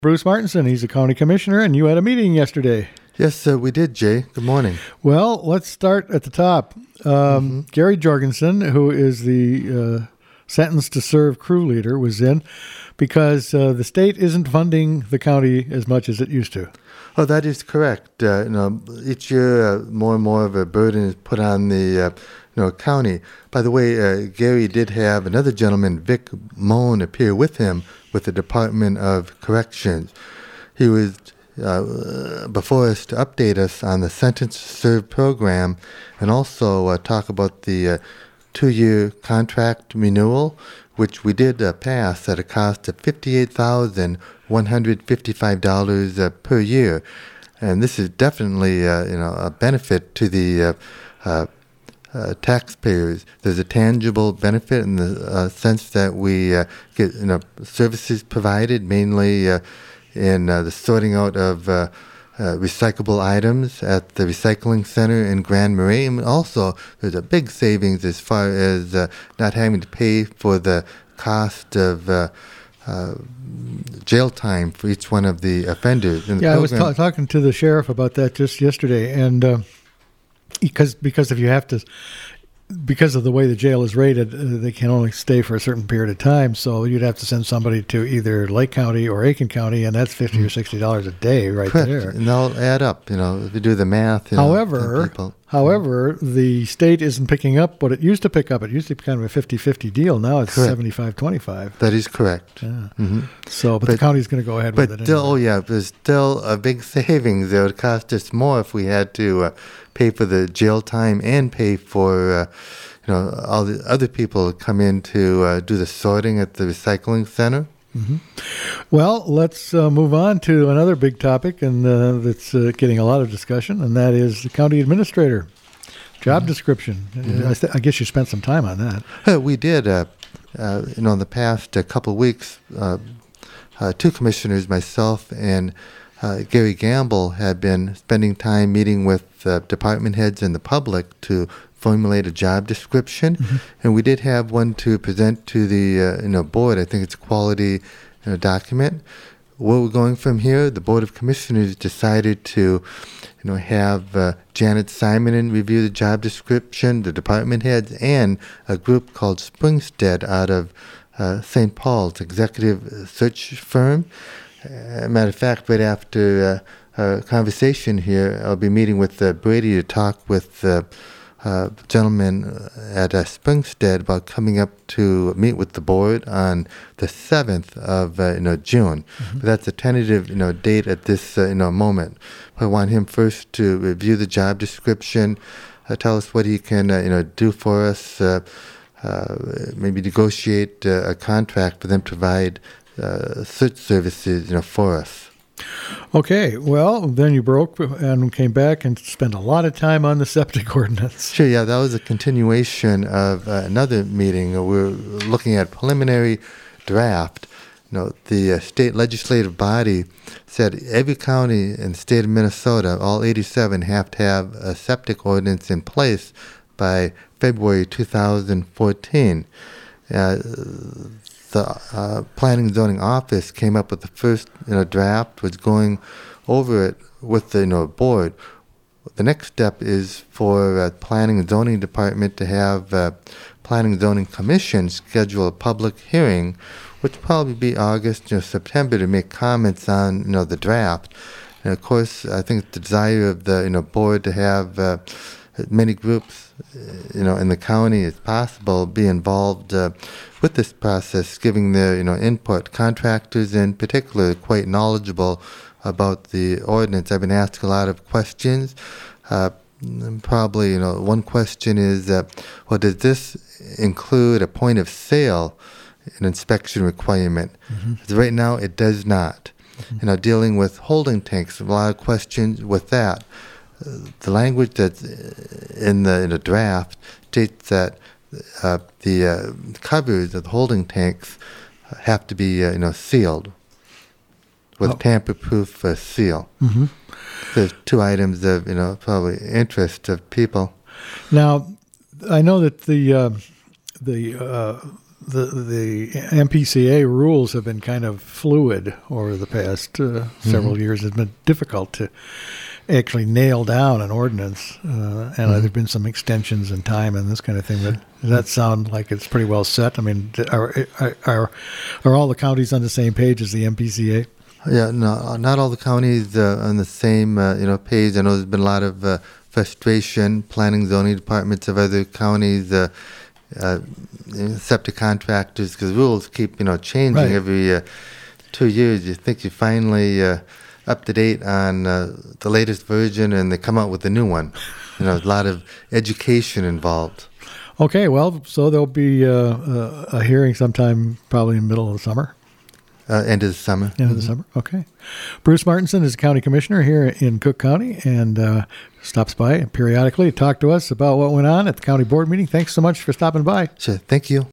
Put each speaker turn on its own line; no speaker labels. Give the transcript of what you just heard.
Bruce Martinson. He's a county commissioner, and you had a meeting yesterday.
Yes, we did, Jay. Good morning.
Well, let's start at the top. Gary Jorgensen, who is the sentenced to serve crew leader, was in because the state isn't funding the county as much as it used to.
Oh, that is correct. Each year, more and more of a burden is put on the county. By the way, Gary did have another gentleman, Vic Moan, appear with him with the Department of Corrections. He was before us to update us on the Sentence to Serve program and also talk about the 2-year contract renewal, which we did pass at a cost of $58,155 per year. And this is definitely a benefit to the taxpayers. There's a tangible benefit in the sense that we get services provided mainly in the sorting out of recyclable items at the recycling center in Grand Marais. And also, there's a big savings as far as not having to pay for the cost of jail time for each one of the offenders.
I was talking to the sheriff about that just yesterday, and because if you have to, because of the way the jail is rated, they can only stay for a certain period of time. So you'd have to send somebody to either Lake County or Aiken County, and that's $50 or $60 a day right
Correct.
there.
And they'll add up, if you do the math.
However, the state isn't picking up what it used to pick up. It used to be kind of a 50-50 deal. Now it's 75-25.
That is correct.
Yeah.
Mm-hmm.
So, but the county's going to go ahead with it.
But still, there's still a big savings. It would cost us more if we had to pay for the jail time and pay for all the other people who come in to do the sorting at the recycling center.
Mm-hmm. Well, let's move on to another big topic, and that's getting a lot of discussion, and that is the county administrator job description. I guess you spent some time on that.
We did. In the past couple of weeks, 2 commissioners, myself and Gary Gamble, have been spending time meeting with department heads and the public to formulate a job description, and we did have one to present to the board. I think it's a quality document. Where we're going from here, the Board of Commissioners decided to have Janet Simonin review the job description, the department heads, and a group called Springstead out of St. Paul's executive search firm. Matter of fact, right after our conversation here, I'll be meeting with Brady to talk with gentleman at Springstead about coming up to meet with the board on the 7th of June. But that's a tentative date at this moment. I want him first to review the job description, tell us what he can do for us, maybe negotiate a contract for them to provide search services for us.
Okay, well, then you broke and came back and spent a lot of time on the septic ordinance.
Sure, that was a continuation of another meeting. We're looking at preliminary draft. The state legislative body said every county in the state of Minnesota, all 87, have to have a septic ordinance in place by February 2014. The Planning and Zoning Office came up with the first draft, was going over it with the board. The next step is for Planning and Zoning Department to have Planning and Zoning Commission schedule a public hearing, which will probably be August, September, to make comments on the draft. And of course, I think it's the desire of the board to have as many groups in the county as possible be involved with this process, giving their input. Contractors in particular are quite knowledgeable about the ordinance. I've been asked a lot of questions. Probably one question is, does this include a point of sale, an inspection requirement? Right now it does not. Dealing with holding tanks, a lot of questions with that. The language that's in the draft states that the covers of the holding tanks have to be sealed with tamper-proof seal. There's 2 items of probably interest of people.
Now, I know that the the MPCA rules have been kind of fluid over the past several years. It's been difficult to actually nail down an ordinance, and there's been some extensions in time and this kind of thing. But does that sound like it's pretty well set? I mean, are all the counties on the same page as the MPCA?
Yeah, no, not all the counties on the same page. I know there's been a lot of frustration. Planning zoning departments of other counties, septic contractors, because rules keep changing
Right.
every 2 years. You think you're finally up to date on the latest version, and they come out with a new one. A lot of education involved.
Okay, well, so there'll be a hearing sometime probably in the middle of the summer.
End of the summer.
End of the summer. Okay. Bruce Martinson is county commissioner here in Cook County and stops by periodically to talk to us about what went on at the county board meeting. Thanks so much for stopping by.
Sure. Thank you.